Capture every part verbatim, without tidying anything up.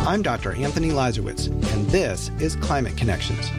I'm Doctor Anthony Lazarowitz, and this is Climate Connections.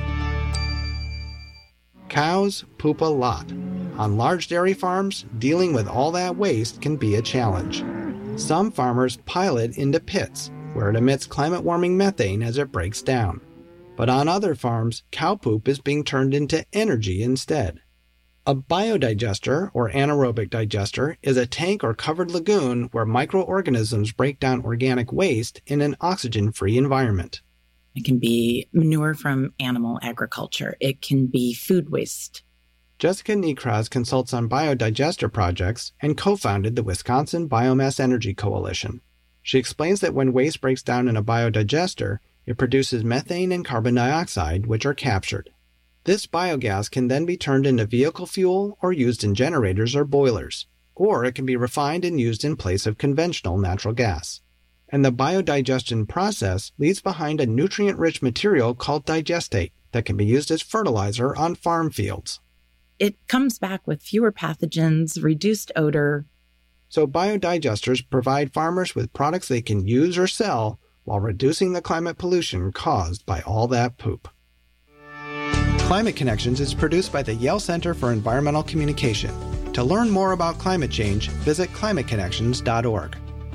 Cows poop a lot. On large dairy farms, dealing with all that waste can be a challenge. Some farmers pile it into pits, where it emits climate-warming methane as it breaks down. But on other farms, cow poop is being turned into energy instead. A biodigester, or anaerobic digester, is a tank or covered lagoon where microorganisms break down organic waste in an oxygen-free environment. It can be manure from animal agriculture. It can be food waste. Jessica Nekraz consults on biodigester projects and co-founded the Wisconsin Biomass Energy Coalition. She explains that when waste breaks down in a biodigester, it produces methane and carbon dioxide, which are captured. This biogas can then be turned into vehicle fuel or used in generators or boilers, or it can be refined and used in place of conventional natural gas. And the biodigestion process leaves behind a nutrient-rich material called digestate that can be used as fertilizer on farm fields. It comes back with fewer pathogens, reduced odor. So biodigesters provide farmers with products they can use or sell while reducing the climate pollution caused by all that poop. Climate Connections is produced by the Yale Center for Environmental Communication. To learn more about climate change, visit climate connections dot org.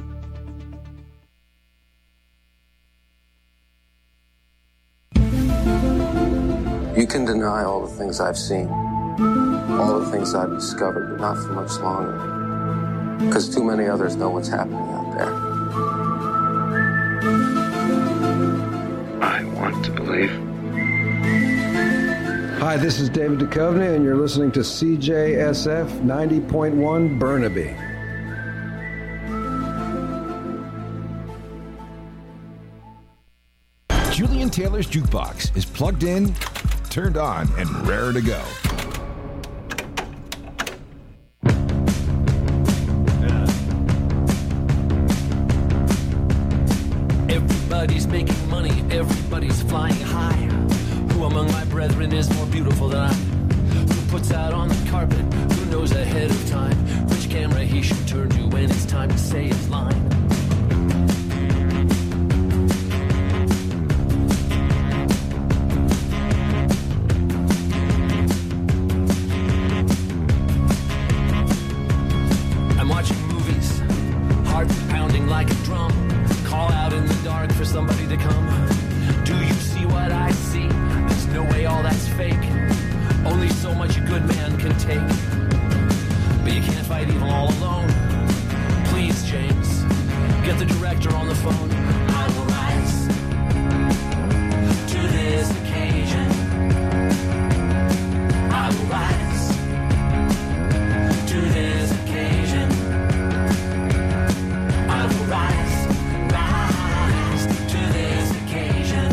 You can deny all the things I've seen, all the things I've discovered, but not for much longer, because too many others know what's happening out there. I want to believe. Hi, this is David Duchovny, and you're listening to C J S F ninety point one Burnaby. Julian Taylor's Jukebox is plugged in, turned on, and raring to go. Everybody's making money, everybody's flying high. Who among my brethren is more beautiful than I? Who puts out on the carpet? Who knows ahead of time which camera he should turn to when it's time to say his line? I'm watching movies, heart pounding like a drum. Call out in the dark for somebody to come. Do you see what I see? There's no way all that's fake. Only so much a good man can take. But you can't fight evil all alone. Please, James, get the director on the phone. I will rise to this occasion. I will rise to this occasion. I will rise, rise to this occasion.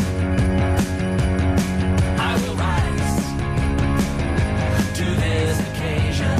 I will rise to this occasion.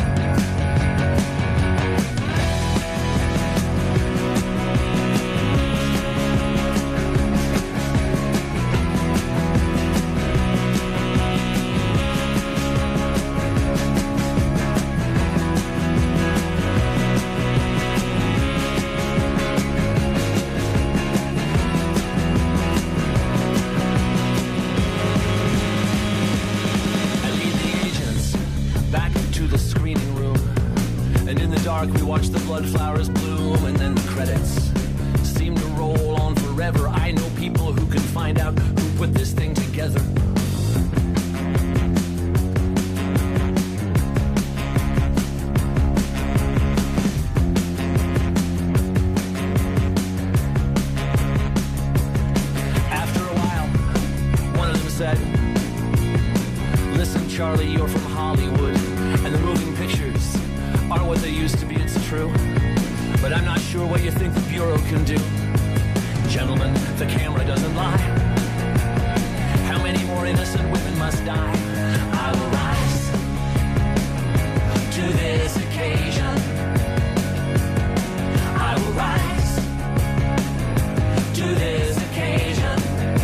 We watch the blood flowers bloom and then the credits seem to roll on forever. I know people who can find out who put this thing together. After a while, one of them said, "Listen, Charlie, you're from Hollywood, and the moving pictures aren't what they used to be, it's true. But I'm not sure what you think the Bureau can do. Gentlemen, the camera doesn't lie. How many more innocent women must die? I will rise to this occasion. I will rise to this occasion.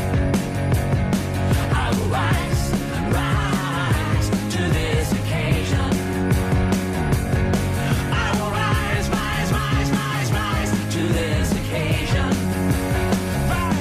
I will rise, rise to this occasion. Rise to this occasion. Rise.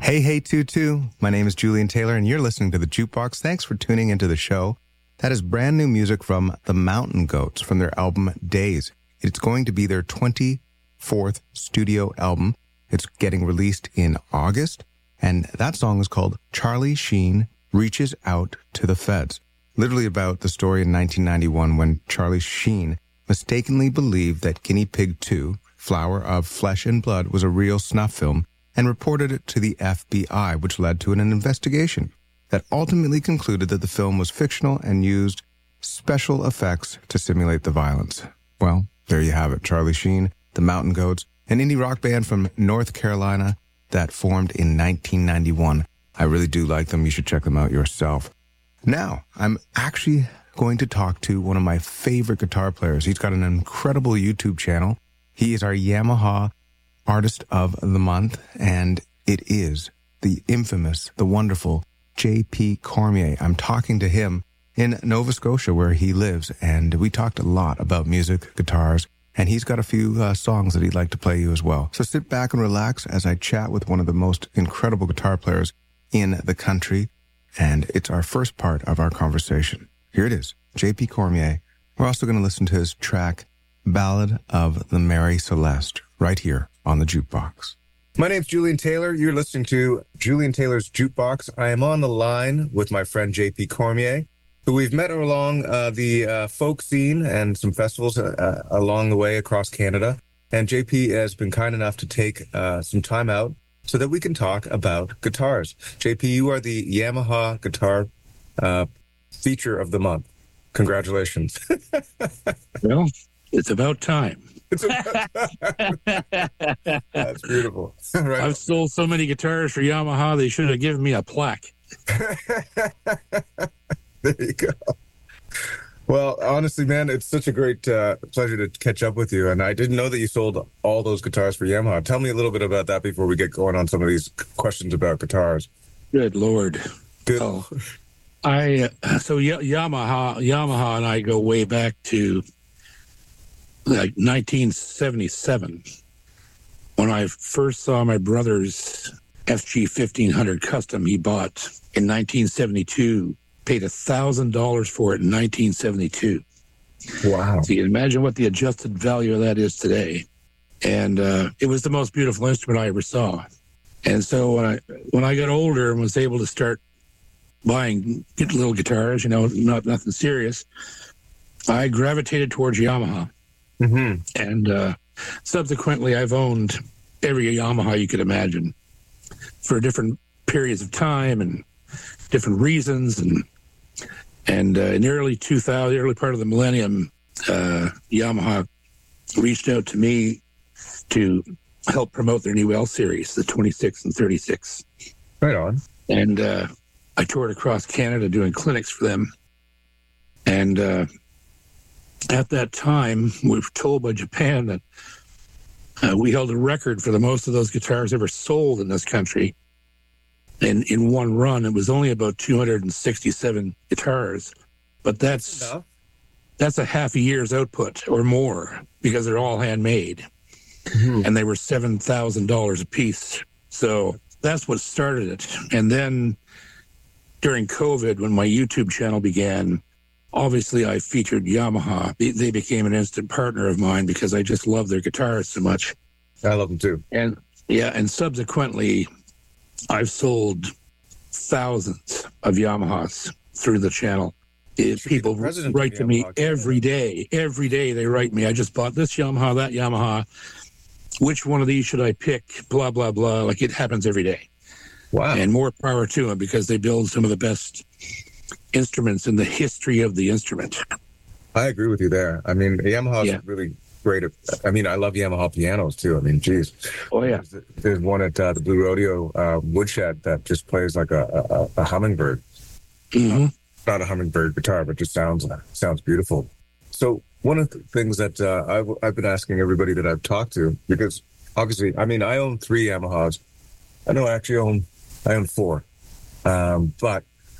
Hey, hey, Tutu. My name is Julian Taylor, and you're listening to The Jukebox. Thanks for tuning into the show. That is brand new music from the Mountain Goats from their album Days. It's going to be their twenty-fourth studio album. It's getting released in August, and that song is called Charlie Sheen Reaches Out to the Feds. Literally about the story in nineteen ninety-one when Charlie Sheen mistakenly believed that Guinea Pig two, Flower of Flesh and Blood, was a real snuff film and reported it to the F B I, which led to an investigation that ultimately concluded that the film was fictional and used special effects to simulate the violence. Well, there you have it. Charlie Sheen, the Mountain Goats, an indie rock band from North Carolina that formed in nineteen ninety-one. I really do like them. You should check them out yourself. Now, I'm actually going to talk to one of my favorite guitar players. He's got an incredible YouTube channel. He is our Yamaha Artist of the Month, and it is the infamous, the wonderful J P Cormier. I'm talking to him in Nova Scotia, where he lives, and we talked a lot about music, guitars, and he's got a few uh, songs that he'd like to play you as well. So sit back and relax as I chat with one of the most incredible guitar players in the country, and it's our first part of our conversation. Here it is, J P Cormier. We're also going to listen to his track, Ballad of the Mary Celeste, right here on the Jukebox. My name's Julian Taylor. You're listening to Julian Taylor's Jukebox. I am on the line with my friend J P Cormier, who we've met along uh, the uh, folk scene and some festivals uh, along the way across Canada. And J P has been kind enough to take uh, some time out so that we can talk about guitars. J P, you are the Yamaha Guitar uh, Feature of the Month. Congratulations. Well, it's about time. It's about That's beautiful. Right. I've sold so many guitars for Yamaha, they should have given me a plaque. There you go. Well, honestly, man, it's such a great uh, pleasure to catch up with you. And I didn't know that you sold all those guitars for Yamaha. Tell me a little bit about that before we get going on some of these questions about guitars. Good Lord. Good. Oh, I uh, so y- Yamaha, Yamaha, and I go way back to like nineteen seventy-seven when I first saw my brother's F G fifteen hundred Custom he bought in nineteen seventy-two. Paid a thousand dollars for it in nineteen seventy-two. Wow! So you can imagine what the adjusted value of that is today. And uh, it was the most beautiful instrument I ever saw. And so when I when I got older and was able to start buying little guitars, you know, not nothing serious, I gravitated towards Yamaha. Mm-hmm. And uh, subsequently, I've owned every Yamaha you could imagine for different periods of time and different reasons. And and uh, in the early two thousand, early part of the millennium, uh, Yamaha reached out to me to help promote their new L series, the twenty-six and thirty-six. Right on. And uh, I toured across Canada doing clinics for them. And uh, at that time, we were told by Japan that uh, we held a record for the most of those guitars ever sold in this country. And in one run, it was only about two hundred sixty-seven guitars. But that's Enough. that's a half a year's output or more because they're all handmade. Mm-hmm. And they were seven thousand dollars a piece. So that's what started it. And then during COVID, when my YouTube channel began, obviously I featured Yamaha. They, they became an instant partner of mine because I just love their guitars so much. I love them too. And yeah, and subsequently, I've sold thousands of Yamahas through the channel. It, people write to me every day. Every day they write me, I just bought this Yamaha, that Yamaha. Which one of these should I pick? Blah, blah, blah. Like it happens every day. Wow. And more power to them because they build some of the best instruments in the history of the instrument. I agree with you there. I mean, Yamaha's yeah. really great. At, I mean, I love Yamaha pianos too. I mean, geez. Oh, yeah. There's, there's one at uh, the Blue Rodeo uh, Woodshed that just plays like a, a, a hummingbird. Mm-hmm. Uh, not a hummingbird guitar, but just sounds sounds beautiful. So one of the things that uh, I've, I've been asking everybody that I've talked to, because obviously, I mean, I own three Yamahas. I know I actually own, I own four. Um, but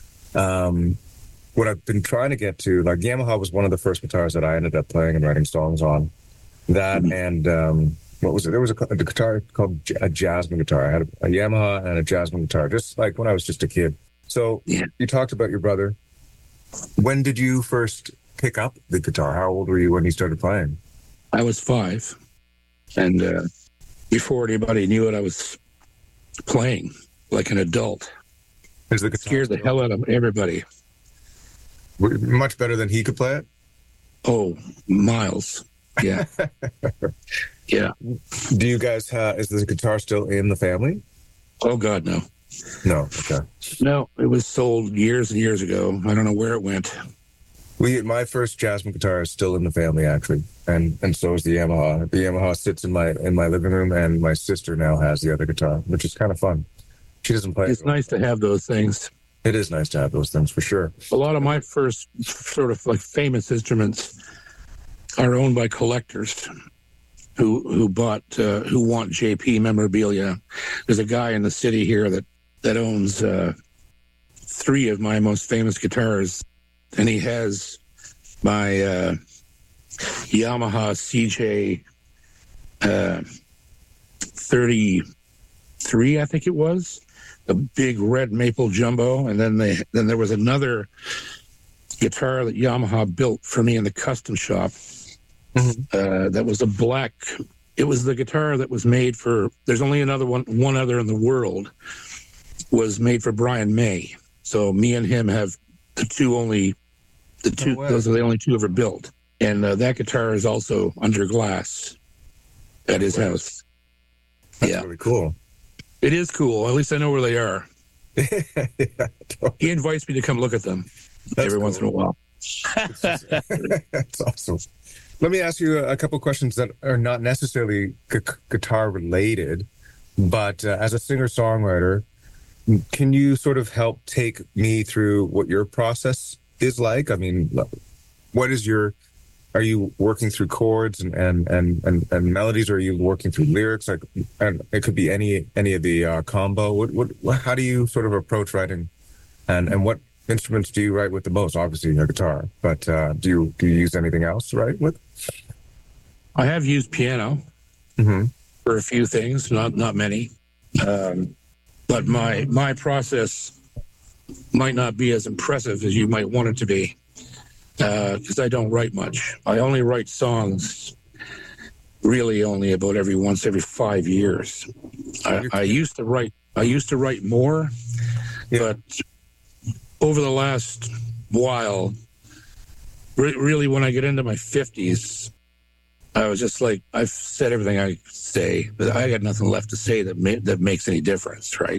um, what I've been trying to get to, like Yamaha was one of the first guitars that I ended up playing and writing songs on. That mm-hmm. and um, what was it? There was a, a guitar called a Jasmine guitar. I had a, a Yamaha and a Jasmine guitar, just like when I was just a kid. So yeah. You talked about your brother. When did you first pick up the guitar? How old were you when you started playing? I was five. And uh, before anybody knew it, I was playing like an adult. Is the guitar scared the hell out of everybody. Much better than he could play it? Oh, miles. Yeah. Yeah. Do you guys have, is the guitar still in the family? Oh, God, no. No, okay. No, it was sold years and years ago. I don't know where it went. We, my first Jasmine guitar is still in the family, actually, and and so is the Yamaha. The Yamaha sits in my in my living room, and my sister now has the other guitar, which is kind of fun. She doesn't play. It's nice to have those things. It is nice to have those things, for sure. A lot of my first sort of like famous instruments are owned by collectors who who bought uh, who want J P memorabilia. There's a guy in the city here that that owns uh, three of my most famous guitars, and he has my uh, Yamaha C J uh, thirty-three, I think it was, the big red maple jumbo, and then they then there was another guitar that Yamaha built for me in the custom shop. Mm-hmm. Uh, that was a black. It was the guitar that was made for. There's only another one, one other in the world, was made for Brian May. So me and him have the two only, the two. No those are the only two ever built. And uh, that guitar is also under glass at his wow. house. That's yeah, really cool. It is cool. At least I know where they are. yeah, totally. He invites me to come look at them That's every cool. once in a while. That's awesome. Let me ask you a couple questions that are not necessarily gu- guitar related, but uh, as a singer-songwriter, can you sort of help take me through what your process is like? I mean, what is your, are you working through chords and, and, and, and, and melodies, or are you working through lyrics? Like, and it could be any, any of the uh, combo. What, what, what, how do you sort of approach writing, and, and what instruments do you write with the most? Obviously, a guitar, but uh, do you do you use anything else to write with? I have used piano mm-hmm. for a few things, not not many, um, but my my process might not be as impressive as you might want it to be, because uh, I don't write much. I only write songs, really only about every once every five years. I, I used to write. I used to write more, yeah. but over the last while, re- really when I get into my fifties, I was just like, I've said everything I say, but I got nothing left to say that ma- that makes any difference, right?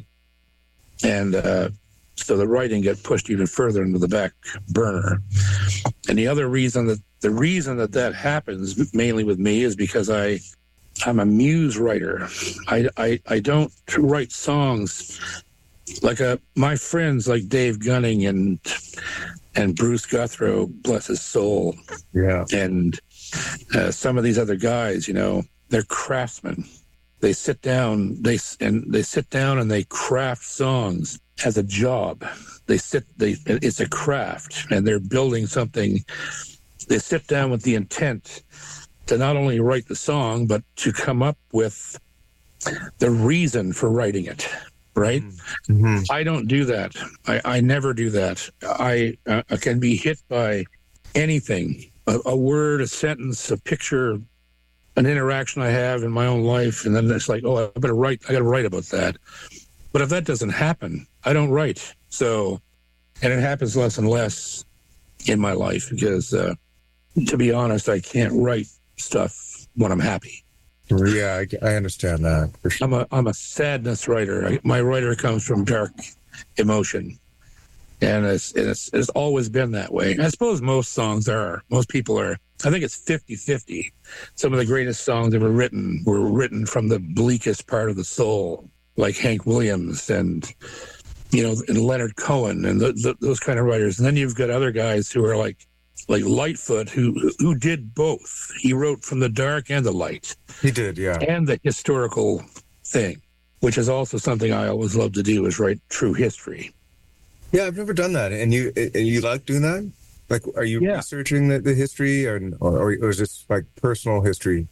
And uh, so the writing got pushed even further into the back burner. And the other reason that the reason that that happens mainly with me is because I I'm a muse writer. I I, I don't write songs. Like uh, my friends like Dave Gunning and and Bruce Guthrow, bless his soul, yeah, and uh, some of these other guys, you know, they're craftsmen. They sit down, they and they sit down and they craft songs as a job. They sit, they it's a craft, and they're building something. They sit down with the intent to not only write the song, but to come up with the reason for writing it. Right? Mm-hmm. I don't do that. I, I never do that. I, uh, I can be hit by anything, a, a word, a sentence, a picture, an interaction I have in my own life, and then it's like, oh, I better write. I got to write about that. But if that doesn't happen, I don't write. So, and it happens less and less in my life because, uh, to be honest, I can't write stuff when I'm happy. Yeah, I, I understand that. For sure. I'm a I'm a sadness writer. I, my writer comes from dark emotion, and it's, it's it's always been that way. I suppose most songs are. Most people are. I think it's fifty-fifty. Some of the greatest songs ever written were written from the bleakest part of the soul, like Hank Williams and, you know, and Leonard Cohen and the, the, those kind of writers. And then you've got other guys who are like. Like Lightfoot, who who did both. He wrote from the dark and the light. He did, yeah. And the historical thing, which is also something I always love to do, is write true history. Yeah, I've never done that. And you and you like doing that? Like, are you yeah. researching the, the history, or, or or is this like personal history?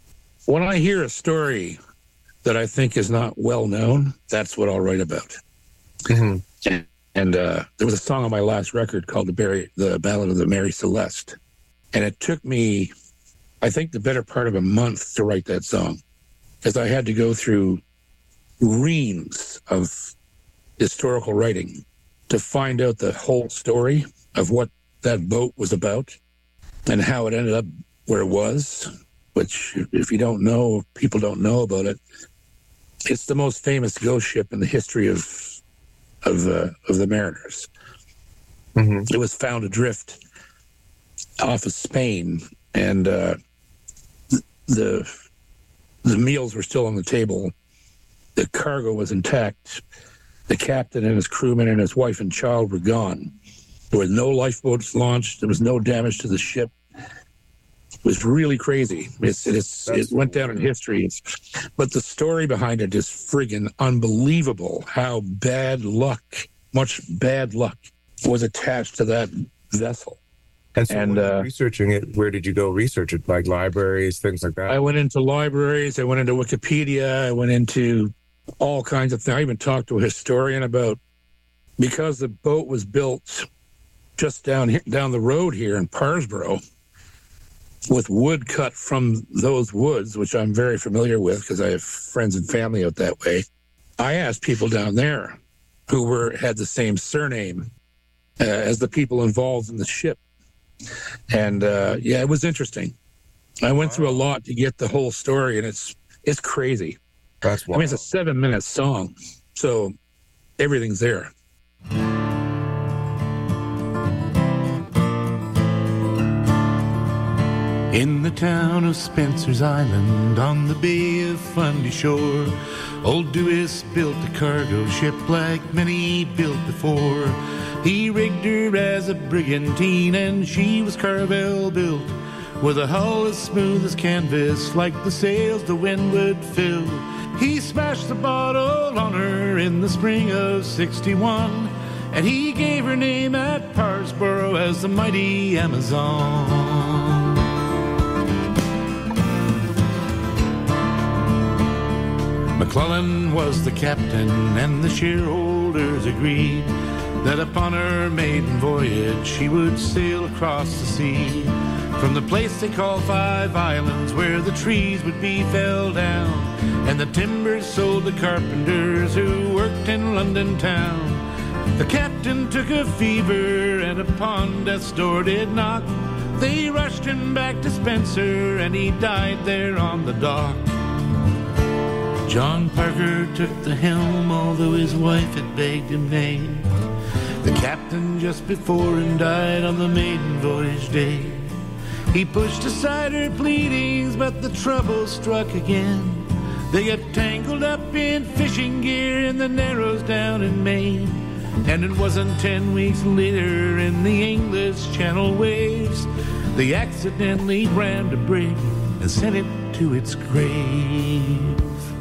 when I hear a story that I think is not well known, that's what I'll write about. Mm-hmm. And, and uh, there was a song on my last record called the, Barry, the Ballad of the Mary Celeste. And it took me, I think, the better part of a month to write that song, because I had to go through reams of historical writing to find out the whole story of what that boat was about and how it ended up where it was, which, if you don't know, if people don't know about it, it's the most famous ghost ship in the history of of, uh, of the mariners. Mm-hmm. It was found adrift off of Spain, and uh, the the meals were still on the table. The cargo was intact. The captain and his crewmen and his wife and child were gone. There were no lifeboats launched. There was no damage to the ship. It was really crazy. It's, it's, it went down in history. It's, but the story behind it is friggin' unbelievable. How bad luck, much bad luck, was attached to that vessel. And so and, when uh, researching it, where did you go research it? Like libraries, things like that? I went into libraries. I went into Wikipedia. I went into all kinds of things. I even talked to a historian about, because the boat was built just down here, down the road here in Parsboro, with wood cut from those woods, which I'm very familiar with because I have friends and family out that way. I asked people down there who were had the same surname uh, as the people involved in the ship. And uh, yeah, it was interesting. I went wow. through a lot to get the whole story, and it's it's crazy. That's wild. I mean, it's a seven-minute song, so everything's there. In the town of Spencer's Island, on the Bay of Fundy shore, old Dewis built a cargo ship like many built before. He rigged her as a brigantine, and she was Carvel built, with a hull as smooth as canvas, like the sails the wind would fill. He smashed the bottle on her in the spring of sixty-one, and he gave her name at Parsboro as the mighty Amazon. McClellan was the captain, and the shareholders agreed that upon her maiden voyage she would sail across the sea, from the place they call Five Islands, where the trees would be felled down and the timbers sold to carpenters who worked in London town. The captain took a fever, and upon death's door did knock. They rushed him back to Spencer, and he died there on the dock. John Parker took the helm, although his wife had begged him nay. The captain just before him died on the maiden voyage day. He pushed aside her pleadings, but the trouble struck again. They got tangled up in fishing gear in the Narrows down in Maine. And it wasn't ten weeks later, in the English Channel waves, they accidentally rammed a brig and sent it to its grave.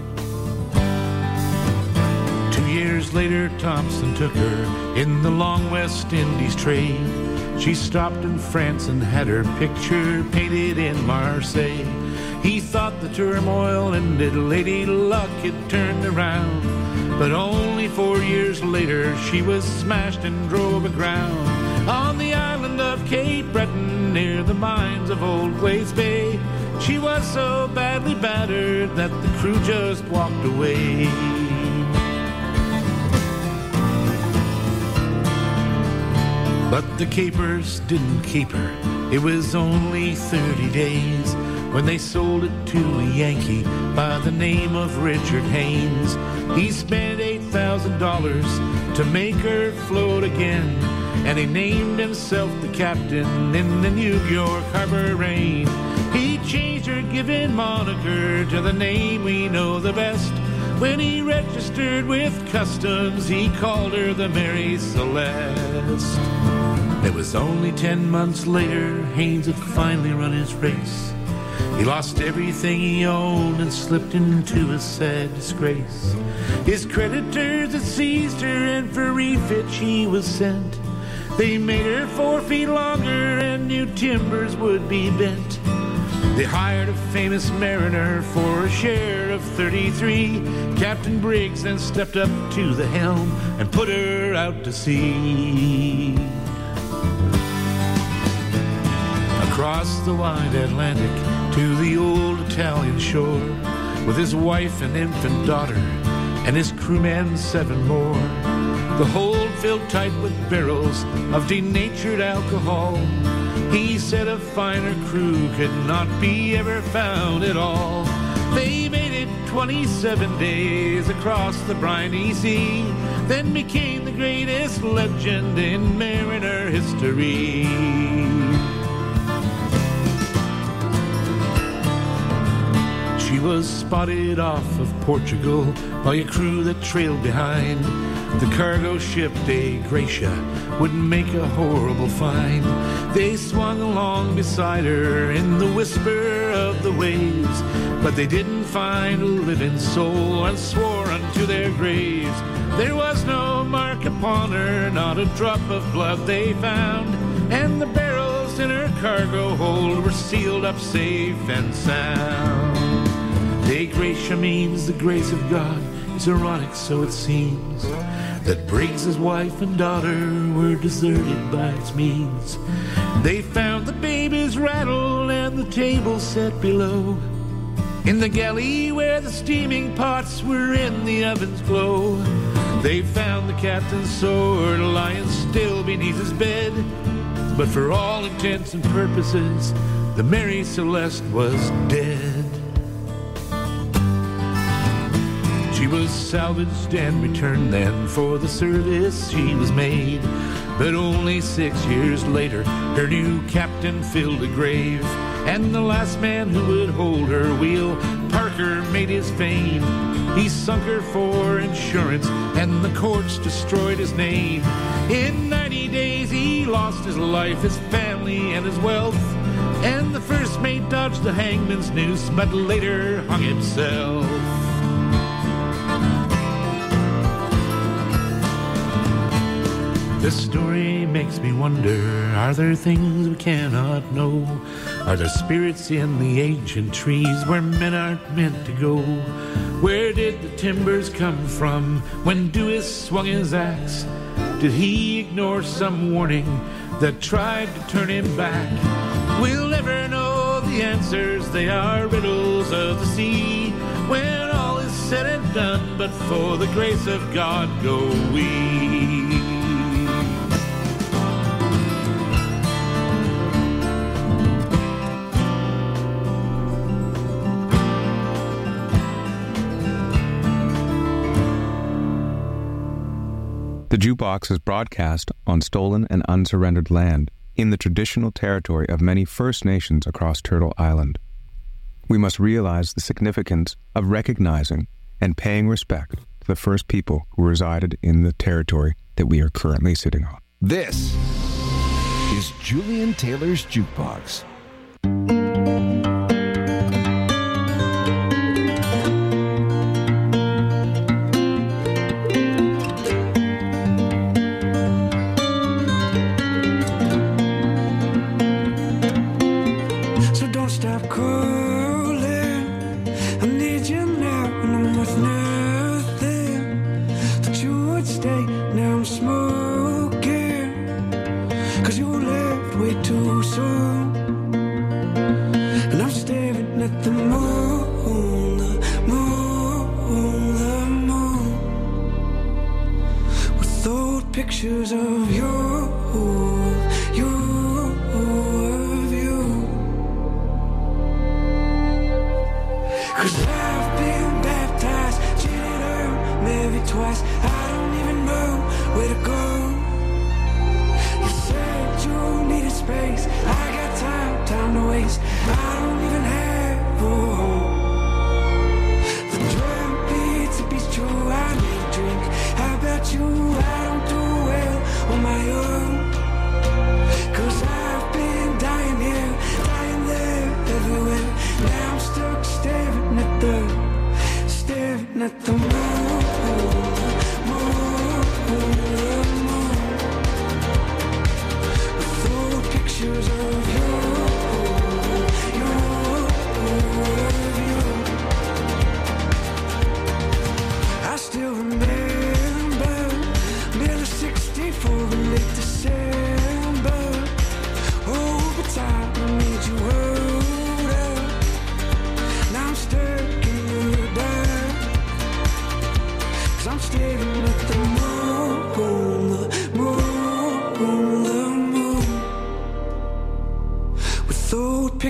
Years later, Thompson took her in the long West Indies trade. She stopped in France and had her picture painted in Marseille. He thought the turmoil ended, Lady Luck had turned around, but only four years later she was smashed and drove aground on the island of Cape Breton, near the mines of Old Glace Bay. She was so badly battered that the crew just walked away. But the capers didn't keep her. It was only thirty days when they sold it to a Yankee by the name of Richard Haynes. He spent eight thousand dollars to make her float again, and he named himself the captain in the New York Harbor Rain. He changed her given moniker to the name we know the best. When he registered with customs, he called her the Mary Celeste. It was only ten months later, Haynes had finally run his race. He lost everything he owned and slipped into a sad disgrace. His creditors had seized her, and for refit she was sent. They made her four feet longer, and new timbers would be bent. They hired a famous mariner for a share of thirty-three. Captain Briggs then stepped up to the helm and put her out to sea. Across the wide Atlantic to the old Italian shore, with his wife and infant daughter and his crewmen seven more. The hold filled tight with barrels of denatured alcohol. He said a finer crew could not be ever found at all. They made it twenty-seven days across the briny sea, then became the greatest legend in mariner history. She was spotted off of Portugal by a crew that trailed behind. The cargo ship De Gracia would make a horrible find. They swung along beside her in the whisper of the waves, but they didn't find a living soul and swore unto their graves. There was no mark upon her, not a drop of blood they found, and the barrels in her cargo hold were sealed up safe and sound. De Gracia means the grace of God. It's ironic, so it seems, that Briggs's wife and daughter were deserted by its means. They found the babies rattled and the table set below, in the galley where the steaming pots were in the oven's glow. They found the captain's sword lying still beneath his bed, but for all intents and purposes, the Mary Celeste was dead. She was salvaged and returned then, for the service she was made. But only six years later, her new captain filled a grave, and the last man who would hold her wheel, Parker, made his fame. He sunk her for insurance, and the courts destroyed his name. In ninety days he lost his life, his family, and his wealth, and the first mate dodged the hangman's noose, but later hung himself. This story makes me wonder, are there things we cannot know? Are there spirits in the ancient trees where men aren't meant to go? Where did the timbers come from when Dewis swung his axe? Did he ignore some warning that tried to turn him back? We'll never know the answers, they are riddles of the sea. When all is said and done, but for the grace of God go we. The Jukebox is broadcast on stolen and unsurrendered land in the traditional territory of many First Nations across Turtle Island. We must realize the significance of recognizing and paying respect to the first people who resided in the territory that we are currently sitting on. This is Julian Taylor's Jukebox. Pictures of you, you, of you. 'Cause I've been baptized, cheated on, married twice. I don't even know where to go. You said you needed space. I got time, time to waste. I don't even have a home. The drum beats, it beats true. I need a drink. How about you? I don't do on my own, 'cause I've been dying here, dying there, everywhere. Now I'm stuck staring at the, staring at the moon, moon, moon.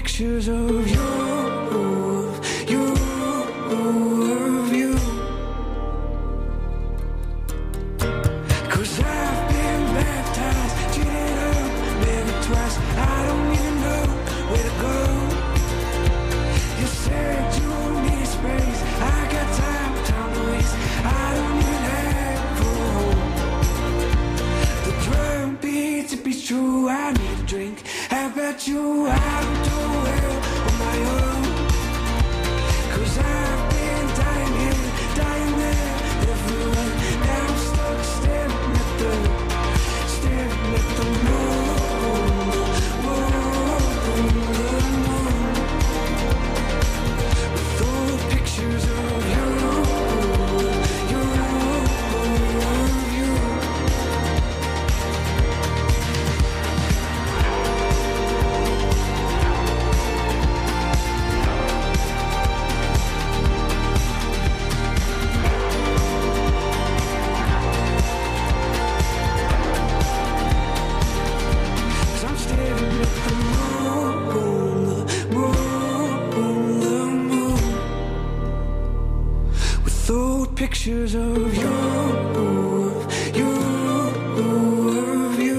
pictures of you, you, of you. 'Cause I've been baptized, cheated up, maybe twice. I don't even know where to go. You said you need space. I got time, time to waste. I don't even have a home. The drum beats, it be true. I need a drink. How about you? I don't do well on my own. 'Cause I've been dying here, dying there, everywhere. Now I'm stuck staring at the, staring at the moon, moon, moon. With all the pictures of you, you, of you. Pictures of you, you, of you.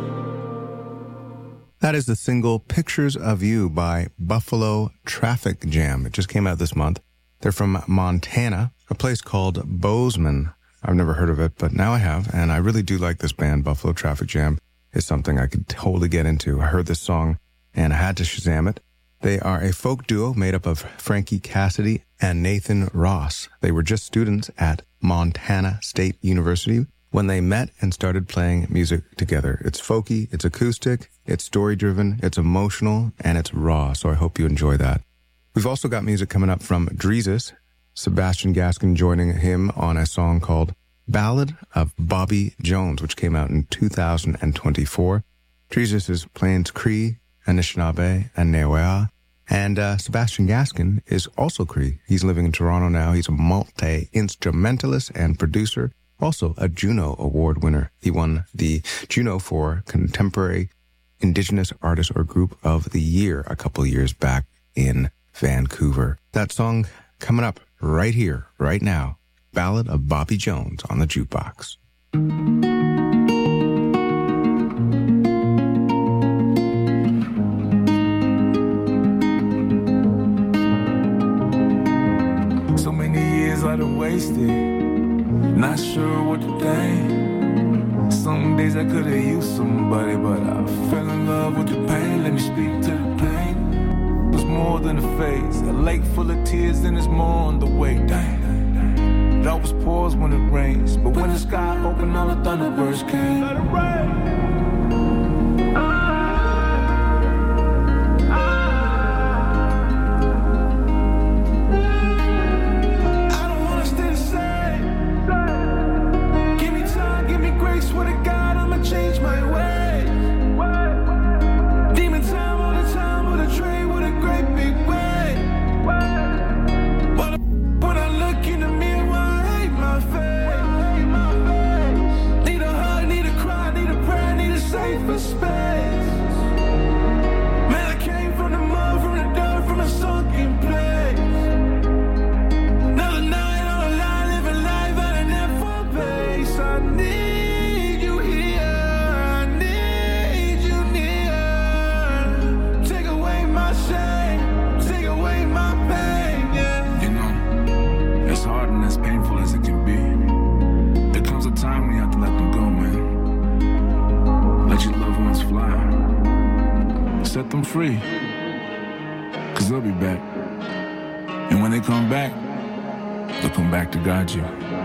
That is the single Pictures of You by Buffalo Traffic Jam. It just came out this month. They're from Montana, a place called Bozeman. I've never heard of it, but now I have, and I really do like this band. Buffalo Traffic Jam is something I could totally get into. I heard this song, and I had to Shazam it. They are a folk duo made up of Frankie Cassidy and Nathan Ross. They were just students at Montana State University when they met and started playing music together. It's folky, it's acoustic, it's story-driven, it's emotional, and it's raw, so I hope you enjoy that. We've also got music coming up from Dreezus, Sebastian Gaskin joining him on a song called Ballad of Bobby Jones, which came out in two thousand twenty-four. Dreezus is Plains Cree, Anishinaabe, and Neoa. And uh, Sebastian Gaskin is also Cree. He's living in Toronto now. He's a multi-instrumentalist and producer, also a Juno Award winner. He won the Juno for Contemporary Indigenous Artist or Group of the Year a couple years back in Vancouver. That song coming up right here, right now, Ballad of Bobby Jones on the Jukebox. I done wasted, not sure what to think. Some days I could've used somebody, but I fell in love with the pain. Let me speak to the pain. It's more than a phase, a lake full of tears, and it's more on the way. Dang, it always pours when it rains, but when the sky opened, all the thunderbirds came. Let it rain. Change my way. Demon time all the time with a train with a great big way. But when I look in the mirror, I hate my face. Need a hug, need a cry, need a prayer, need a safer space. Man, I came from the mud, from the dirt, from a sunken place. Another night on a line, living life at an effort pace. I need as painful as it can be. There comes a time when you have to let them go, man. Let your loved ones fly. Set them free. Cause they'll be back. And when they come back, they'll come back to guide you.